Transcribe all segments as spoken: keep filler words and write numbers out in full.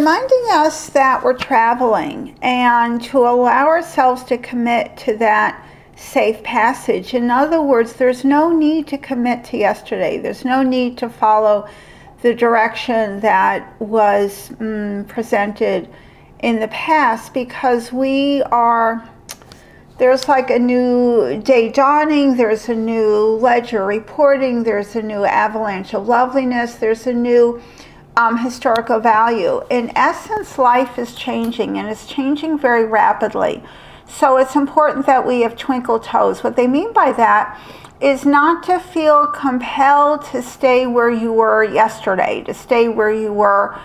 reminding us that we're traveling and to allow ourselves to commit to that safe passage. In other words, there's no need to commit to yesterday. There's no need to follow the direction that was mm, presented in the past, because we are, there's like a new day dawning, there's a new ledger reporting, there's a new avalanche of loveliness, there's a new um, historical value. In essence, life is changing, and it's changing very rapidly. So it's important that we have twinkle toes. What they mean by that is not to feel compelled to stay where you were yesterday, to stay where you were,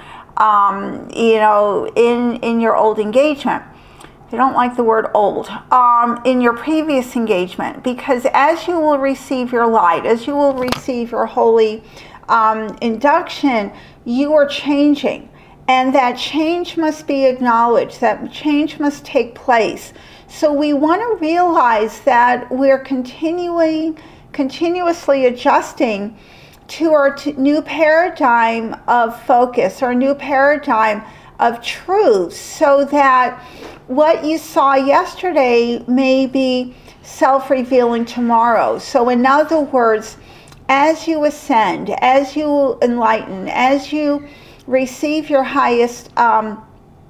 um, you know, in, in your old engagement. I don't like the word old, um, in your previous engagement, because as you will receive your light, as you will receive your holy um, induction, you are changing. And that change must be acknowledged, that change must take place. So we want to realize that we're continuing, continuously adjusting to our t- new paradigm of focus, our new paradigm of truth, so that what you saw yesterday may be self-revealing tomorrow. So in other words, as you ascend, as you enlighten, as you receive your highest um,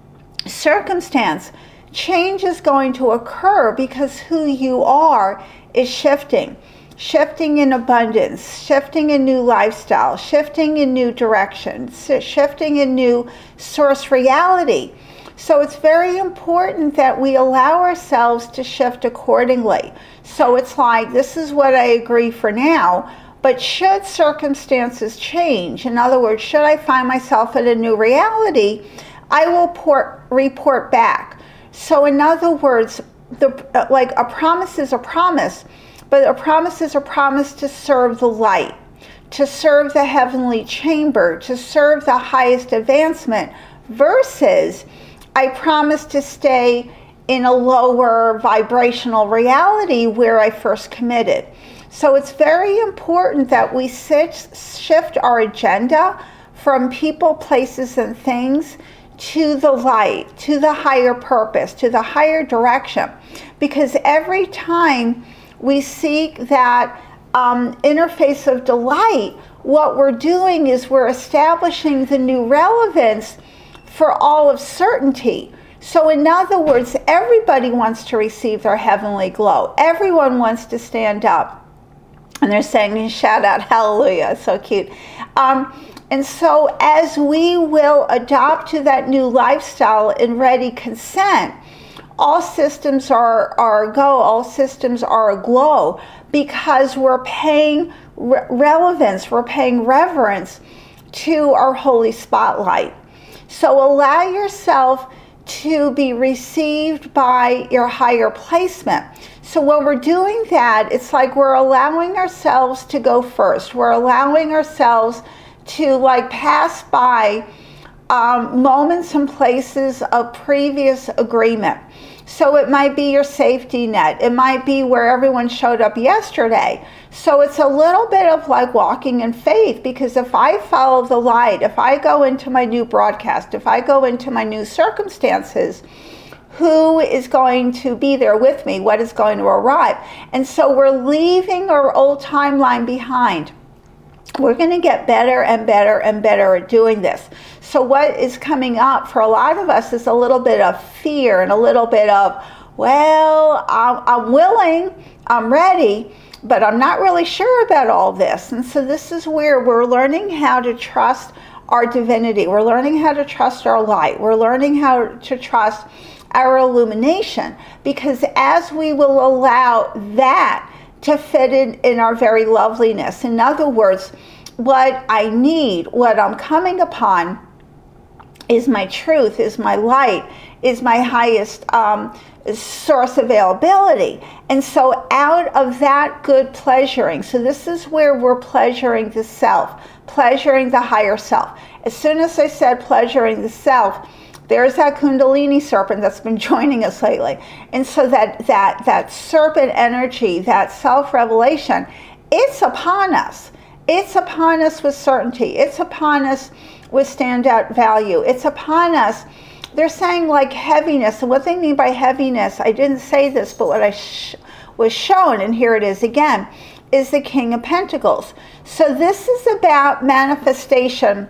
circumstance, change is going to occur, because who you are is shifting. Shifting in abundance, shifting in new lifestyle, shifting in new directions, shifting in new source reality. So it's very important that we allow ourselves to shift accordingly. So it's like, this is what I agree for now, but should circumstances change, in other words, should I find myself in a new reality, I will port, report back. So in other words, the, like a promise is a promise, but a promise is a promise to serve the light, to serve the heavenly chamber, to serve the highest advancement, versus I promise to stay in a lower vibrational reality where I first committed. So it's very important that we sit, shift our agenda from people, places, and things to the light, to the higher purpose, to the higher direction. Because every time we seek that um, interface of delight, what we're doing is we're establishing the new relevance for all of certainty. So in other words, everybody wants to receive their heavenly glow. Everyone wants to stand up. And they're saying, shout out, hallelujah, so cute. Um, and so as we will adopt to that new lifestyle in ready consent, all systems are, are go, all systems are aglow, because we're paying re- relevance, we're paying reverence to our holy spotlight. So allow yourself to be received by your higher placement. So when we're doing that, it's like we're allowing ourselves to go first. We're allowing ourselves to like pass by um, moments and places of previous agreement. So it might be your safety net. It might be where everyone showed up yesterday. So it's a little bit of like walking in faith, because if I follow the light, if I go into my new broadcast, if I go into my new circumstances, who is going to be there with me? What is going to arrive? And so we're leaving our old timeline behind. We're going to get better and better and better at doing this. So what is coming up for a lot of us is a little bit of fear and a little bit of, well, I'm, I'm willing, I'm ready, but I'm not really sure about all this. And so this is where we're learning how to trust our divinity. We're learning how to trust our light. We're learning how to trust our illumination, because as we will allow that to fit in, in our very loveliness. In other words, what I need, what I'm coming upon is my truth, is my light, is my highest um, source availability. And so out of that good pleasuring, so this is where we're pleasuring the self, pleasuring the higher self. As soon as I said pleasuring the self, there's that Kundalini serpent that's been joining us lately. And so that that that serpent energy, that self-revelation, it's upon us. It's upon us with certainty. It's upon us with standout value. It's upon us. They're saying like heaviness, and what they mean by heaviness, I didn't say this, but what I sh- was shown, and here it is again, is the King of Pentacles. So this is about manifestation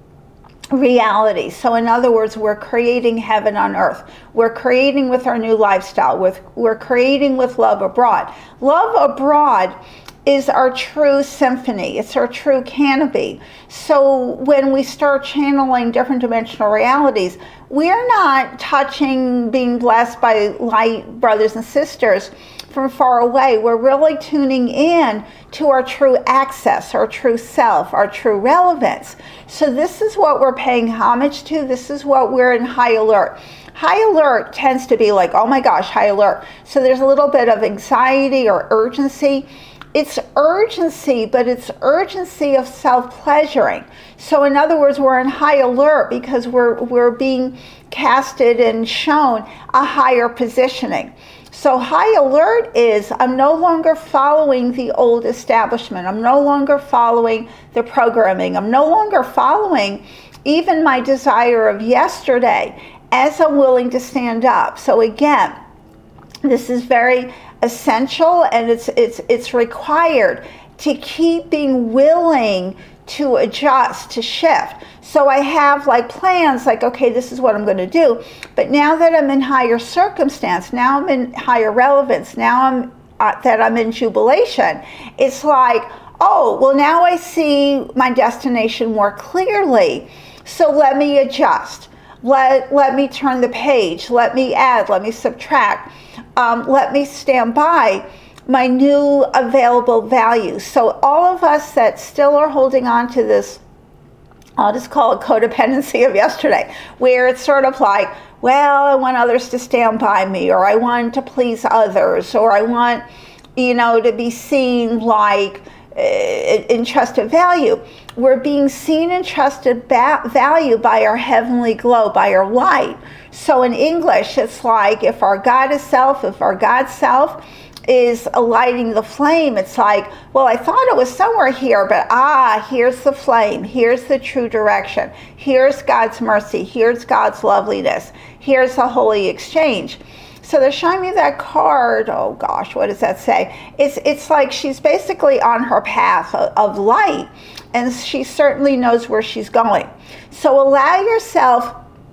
reality. So in other words, we're creating heaven on earth. We're creating with our new lifestyle. With, we're creating with love abroad. Love abroad is our true symphony. It's our true canopy. So when we start channeling different dimensional realities, we're not touching, being blessed by light brothers and sisters from far away. We're really tuning in to our true access, our true self, our true relevance. So this is what we're paying homage to. This is what we're in high alert. High alert tends to be like, oh my gosh, high alert. So there's a little bit of anxiety or urgency. It's urgency, but it's urgency of self-pleasuring. So in other words, we're in high alert because we're we're being casted and shown a higher positioning. So high alert is, I'm no longer following the old establishment. I'm no longer following the programming. I'm no longer following even my desire of yesterday, as I'm willing to stand up. So again, this is very essential, and it's it's it's required to keep being willing to adjust, to shift. So I have like plans, like, okay, this is what I'm going to do. But now that I'm in higher circumstance, now I'm in higher relevance, now I'm uh, that I'm in jubilation, it's like, oh, well, now I see my destination more clearly. So let me adjust. Let, let me turn the page. Let me add. Let me subtract. Um, let me stand by my new available value. So all of us that still are holding on to this, I'll just call it codependency of yesterday, where it's sort of like, well, I want others to stand by me, or I want to please others, or I want, you know, to be seen like uh, in trusted value. We're being seen and trusted ba- value by our heavenly glow, by our light. So in English, it's like if our goddess self, if our God self is lighting the flame, it's like, well, I thought it was somewhere here, but ah, here's the flame. Here's the true direction. Here's God's mercy. Here's God's loveliness. Here's the holy exchange. So they're showing me that card. Oh gosh, what does that say? It's it's like she's basically on her path of, of light, and she certainly knows where she's going. So allow yourself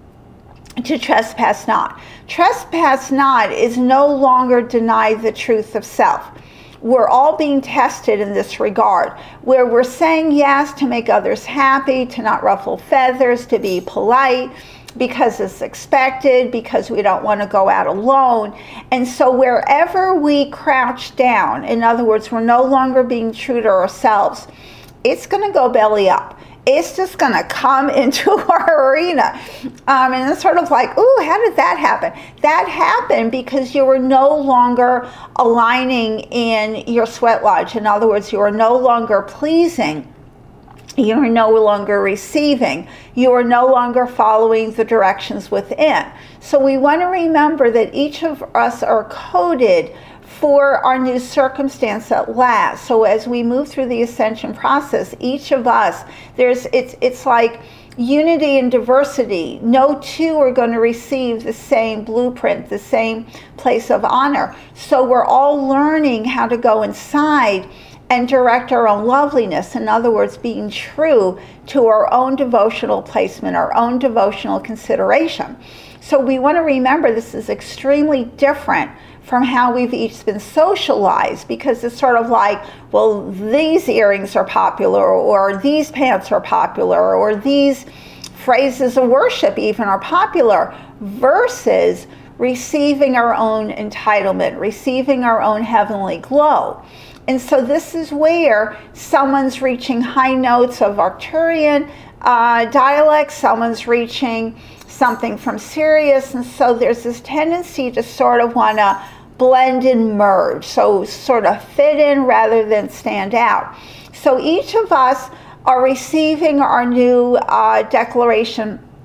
to trespass not. Trespass not is no longer deny the truth of self. We're all being tested in this regard, where we're saying yes to make others happy, to not ruffle feathers, to be polite, because it's expected, because we don't want to go out alone. And so wherever we crouch down, in other words, we're no longer being true to ourselves, it's going to go belly up. It's just going to come into our arena. Um, and it's sort of like, ooh, how did that happen? That happened because you were no longer aligning in your sweat lodge. In other words, you are no longer pleasing. You are no longer receiving. You are no longer following the directions within. So we want to remember that each of us are coded for our new circumstance at last. So as we move through the ascension process, each of us, there's it's it's like unity and diversity. No two are going to receive the same blueprint, the same place of honor. So we're all learning how to go inside and direct our own loveliness. In other words, being true to our own devotional placement, our own devotional consideration. So we want to remember this is extremely different from how we've each been socialized, because it's sort of like, well, these earrings are popular, or these pants are popular, or these phrases of worship even are popular, versus receiving our own entitlement, receiving our own heavenly glow. And so this is where someone's reaching high notes of Arcturian uh, dialect, someone's reaching something from Sirius, and so there's this tendency to sort of want to blend and merge, so sort of fit in rather than stand out. So each of us are receiving our new uh, declaration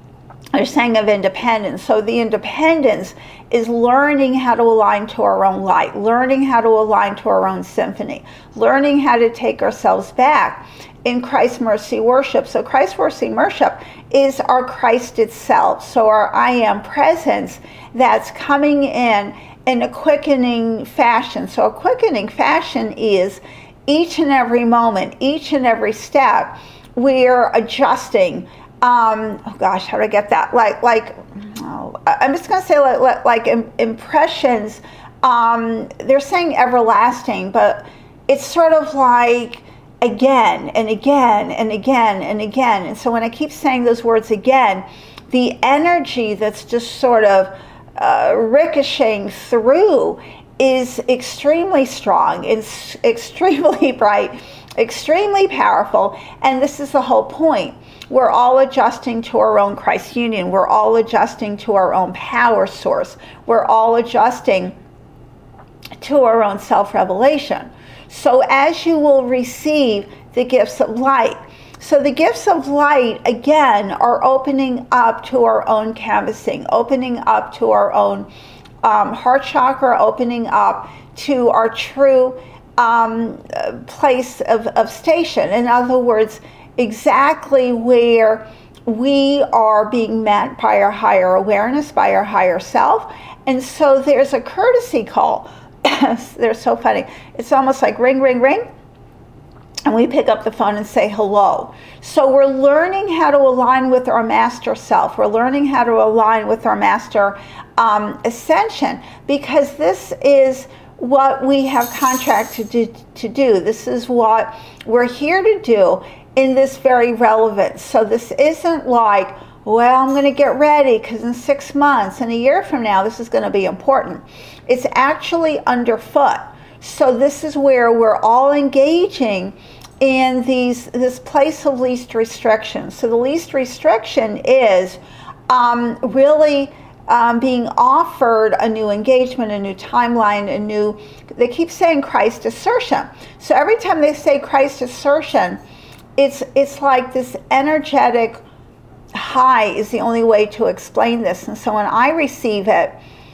they're saying of independence. So the independence is learning how to align to our own light, learning how to align to our own symphony, learning how to take ourselves back in Christ Mercy Worship. So Christ Mercy Worship is our Christ itself. So our I am presence that's coming in in a quickening fashion. So a quickening fashion is each and every moment, each and every step, we're adjusting. Um, oh gosh, how do I get that? Like, like oh, I'm just going to say like, like, like impressions. Um, they're saying everlasting, but it's sort of like again and again and again and again. And so when I keep saying those words again, the energy that's just sort of uh, ricocheting through is extremely strong, it's extremely bright, extremely powerful. And this is the whole point. We're all adjusting to our own Christ union. We're all adjusting to our own power source. We're all adjusting to our own self-revelation. So as you will receive the gifts of light. So the gifts of light, again, are opening up to our own canvassing, opening up to our own um, heart chakra, opening up to our true um, place of, of station. In other words, exactly where we are being met by our higher awareness, by our higher self. And so there's a courtesy call. They're so funny. It's almost like ring, ring, ring. And we pick up the phone and say hello. So we're learning how to align with our master self. We're learning how to align with our master um, ascension, because this is what we have contracted to, to do. This is what we're here to do in this very relevance. So this isn't like, well, I'm going to get ready because in six months and a year from now, this is going to be important. It's actually underfoot. So this is where we're all engaging in these this place of least restriction. So the least restriction is um, really um, being offered a new engagement, a new timeline, a new, they keep saying Christ assertion. So every time they say Christ assertion, it's it's like this energetic high is the only way to explain this. And so when I receive it,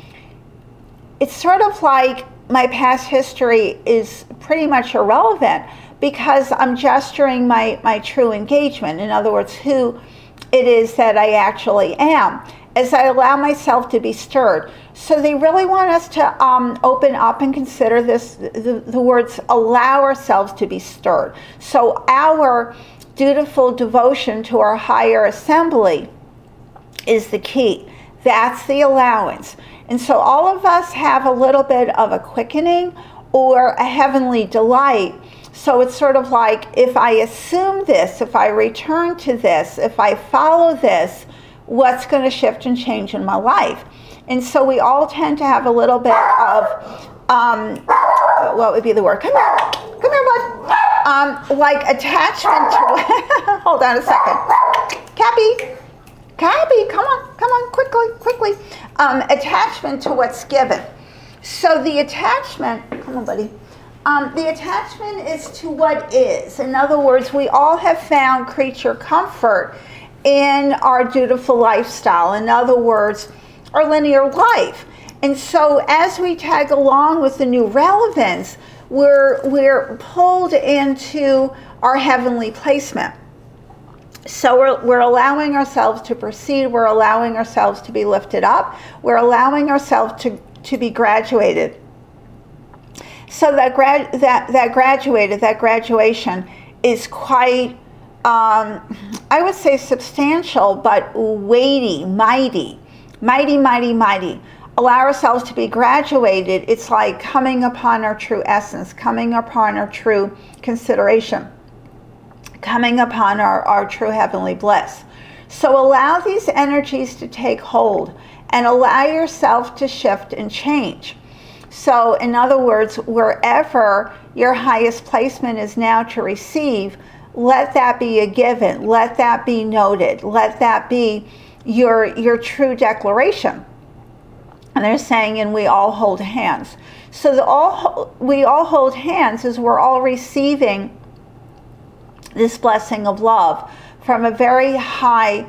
it's sort of like my past history is pretty much irrelevant, because I'm gesturing my, my true engagement. In other words, who it is that I actually am, as I allow myself to be stirred. So they really want us to um, open up and consider this, the, the words, allow ourselves to be stirred. So our dutiful devotion to our higher assembly is the key. That's the allowance. And so all of us have a little bit of a quickening or a heavenly delight. So it's sort of like, if I assume this, if I return to this, if I follow this, what's going to shift and change in my life? And so we all tend to have a little bit of, um, what would be the word? Come here. Come here, bud. Um, like attachment to, hold on a second. Cappy. Cappy, come on, come on, quickly, quickly. Um, attachment to what's given. So the attachment, come on, buddy. Um, the attachment is to what is. In other words, we all have found creature comfort in our dutiful lifestyle. In other words, our linear life. And so as we tag along with the new relevance, we're, we're pulled into our heavenly placement. So we're, we're allowing ourselves to proceed. We're allowing ourselves to be lifted up. We're allowing ourselves to, to be graduated. So that, grad, that, that graduated, that graduation is quite, um, I would say substantial, but weighty, mighty, mighty, mighty, mighty. Allow ourselves to be graduated. It's like coming upon our true essence, coming upon our true consideration, coming upon our, our true heavenly bliss. So allow these energies to take hold and allow yourself to shift and change. So in other words, wherever your highest placement is now to receive, let that be a given. Let that be noted. Let that be your, your true declaration. And they're saying, and we all hold hands. So the all we all hold hands is we're all receiving this blessing of love from a very high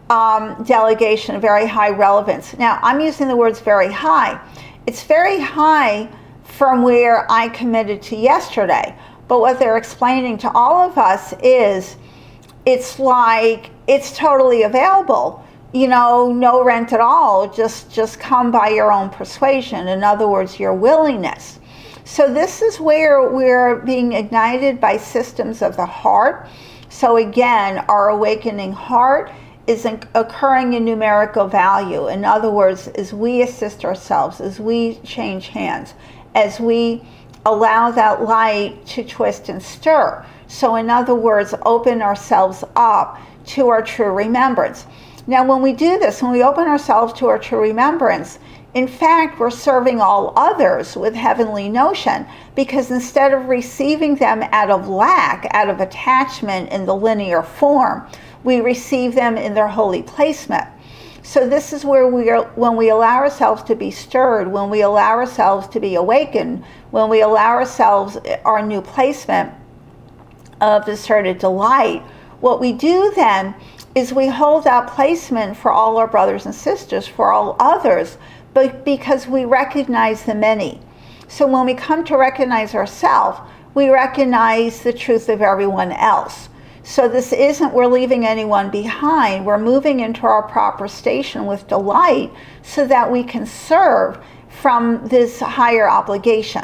um, delegation of very high relevance. Now, I'm using the words very high. It's very high from where I committed to yesterday. But what they're explaining to all of us is it's like it's totally available. You know, no rent at all. Just, just come by your own persuasion. In other words, your willingness. So this is where we're being ignited by systems of the heart. So again, our awakening heart is occurring in numerical value. In other words, as we assist ourselves, as we change hands, as we allow that light to twist and stir. So in other words, open ourselves up to our true remembrance. Now when we do this, when we open ourselves to our true remembrance, in fact, we're serving all others with heavenly notion, because instead of receiving them out of lack, out of attachment in the linear form, we receive them in their holy placement. So this is where we are, when we allow ourselves to be stirred, when we allow ourselves to be awakened, when we allow ourselves our new placement of asserted delight, what we do then is we hold that placement for all our brothers and sisters, for all others, but because we recognize the many. So when we come to recognize ourselves, we recognize the truth of everyone else. So this isn't we're leaving anyone behind. We're moving into our proper station with delight so that we can serve from this higher obligation.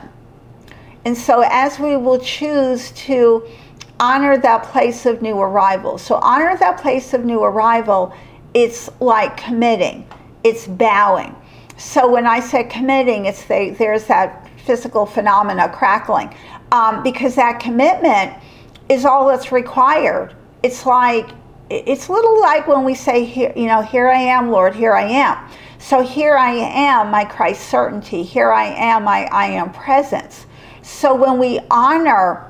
And so as we will choose to honor that place of new arrival. So honor that place of new arrival, it's like committing. It's bowing. So when I say committing, it's the, there's that physical phenomena crackling. Um, because that commitment is all that's required. It's like, it's a little like when we say, here, you know, here I am, Lord, here I am. So here I am, my Christ certainty. Here I am, my I am presence. So when we honor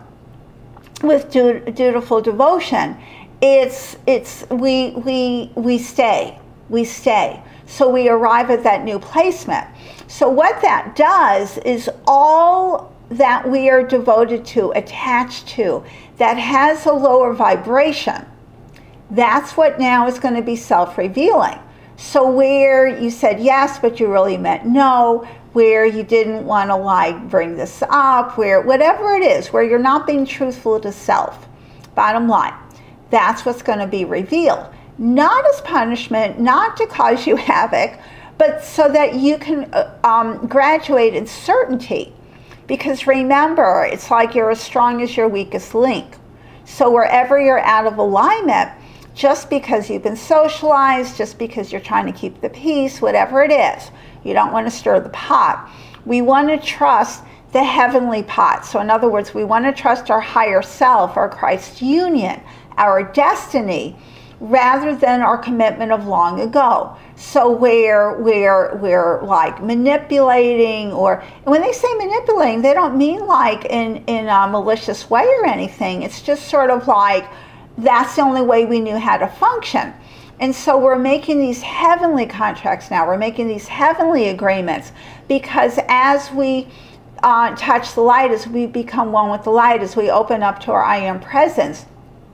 with du- dutiful devotion, it's it's we we we stay, we stay. So we arrive at that new placement. So what that does is all that we are devoted to, attached to, that has a lower vibration, that's what now is going to be self-revealing. So where you said yes, but you really meant no, where you didn't want to like bring this up, where whatever it is, where you're not being truthful to self, bottom line, that's what's going to be revealed. Not as punishment, not to cause you havoc, but so that you can uh, um, graduate in certainty. Because remember, it's like you're as strong as your weakest link. So wherever you're out of alignment, just because you've been socialized, just because you're trying to keep the peace, whatever it is, you don't want to stir the pot. We want to trust the heavenly pot. So in other words, we want to trust our higher self, our Christ union, our destiny, rather than our commitment of long ago. So where we're, we're like manipulating, or and when they say manipulating, they don't mean like in, in a malicious way or anything. It's just sort of like, that's the only way we knew how to function. And so we're making these heavenly contracts now. We're making these heavenly agreements, because as we uh, touch the light, as we become one with the light, as we open up to our I am presence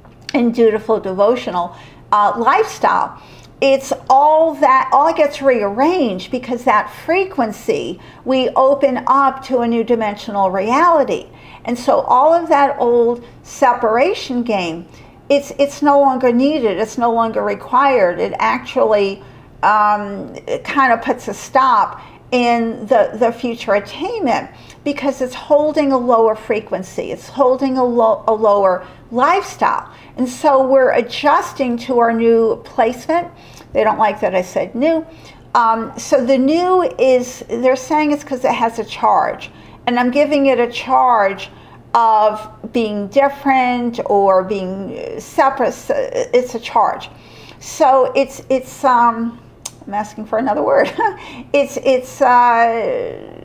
in dutiful devotional uh, lifestyle, it's all that, all gets rearranged, because that frequency, we open up to a new dimensional reality. And so all of that old separation game, it's it's no longer needed, it's no longer required. It actually um, it kind of puts a stop in the, the future attainment, because it's holding a lower frequency, it's holding a, lo- a lower lifestyle. And so we're adjusting to our new placement. They don't like that I said new. Um, so the new is, they're saying it's because it has a charge. And I'm giving it a charge of being different or being separate. It's a charge. So it's, it's um, I'm asking for another word. it's, it's uh,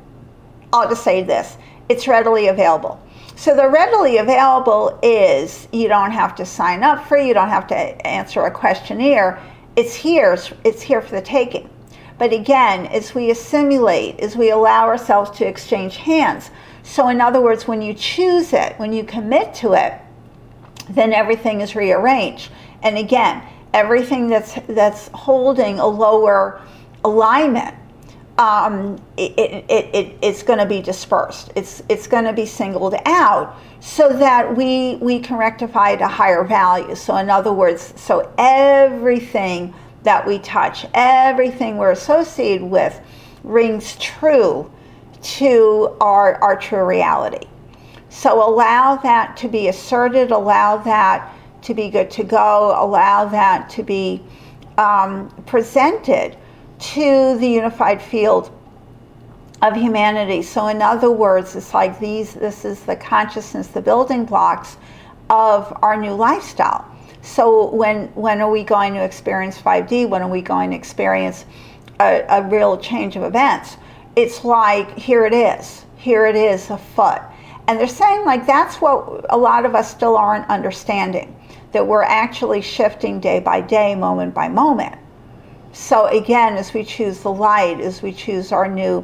I'll just say this. It's readily available. So the readily available is, you don't have to sign up for it, you don't have to answer a questionnaire. It's here, it's here for the taking. But again, as we assimilate, as we allow ourselves to exchange hands, so in other words, when you choose it, when you commit to it, then everything is rearranged. And again, everything that's that's holding a lower alignment, um, it, it, it, it, it's going to be dispersed. It's it's going to be singled out so that we we can rectify it to higher values. So in other words, so everything that we touch, everything we're associated with, rings true to our our true reality. So allow that to be asserted. Allow that to be good to go. Allow that to be um, presented to the unified field of humanity. So in other words, it's like these, this is the consciousness, the building blocks of our new lifestyle. So when when are we going to experience five D? When are we going to experience a, a real change of events? It's like, here it is. Here it is afoot. And they're saying like that's what a lot of us still aren't understanding, that we're actually shifting day by day, moment by moment. So again, as we choose the light, as we choose our new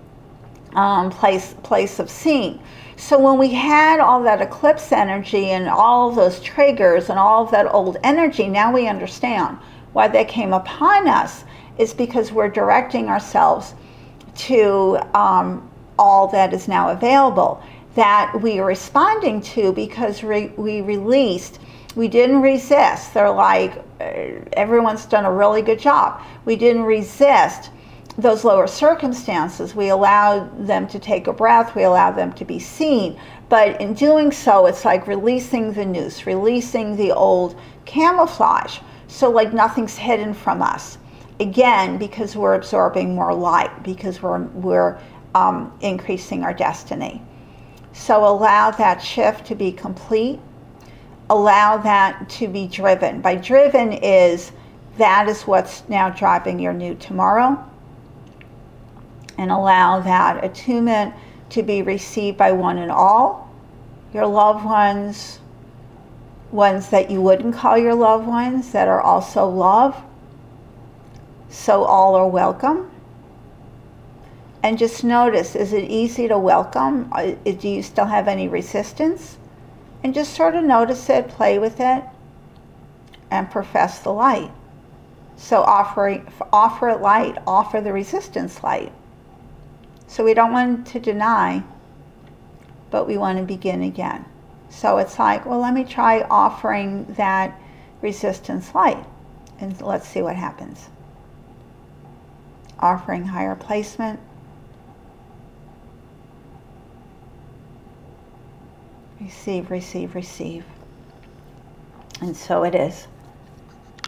um, place place of seeing. So when we had all that eclipse energy and all of those triggers and all of that old energy, now we understand why they came upon us. Is because we're directing ourselves to um, all that is now available, that we are responding to because re- we released. We didn't resist. They're like, uh, everyone's done a really good job. We didn't resist those lower circumstances. We allowed them to take a breath. We allowed them to be seen. But in doing so, it's like releasing the noose, releasing the old camouflage. So like nothing's hidden from us. Again, because we're absorbing more light, because we're, we're um, increasing our destiny. So allow that shift to be complete. Allow that to be driven. By driven is, that is what's now driving your new tomorrow. And allow that attunement to be received by one and all, your loved ones, ones that you wouldn't call your loved ones, that are also love. So all are welcome. And just notice, is it easy to welcome? Do you still have any resistance? And just sort of notice it, play with it, and profess the light. So offer, offer it light, offer the resistance light. So we don't want to deny, but we want to begin again. So it's like, well, let me try offering that resistance light, and let's see what happens. Offering higher placement. Receive, receive, receive. And so it is.